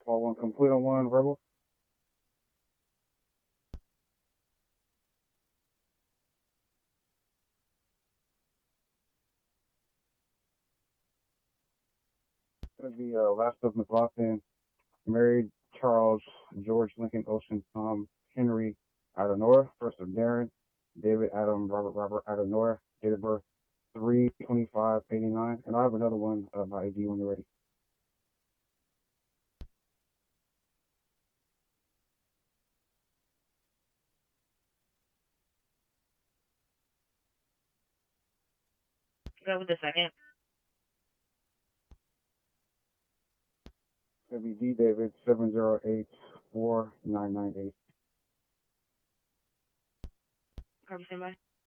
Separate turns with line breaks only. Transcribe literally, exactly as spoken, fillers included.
Fall one complete on one, Rebel. Gonna be uh, last of McLaughlin, married Charles George Lincoln Ocean Tom Henry Adenor, first of Darren, David Adam Robert Robert Adenor, date of birth three twenty five eighty nine, and I have another one uh, by I D when you're ready.
Go with the second.
It's gonna be D David seven zero eight four nine nine eight.
Carbon standby.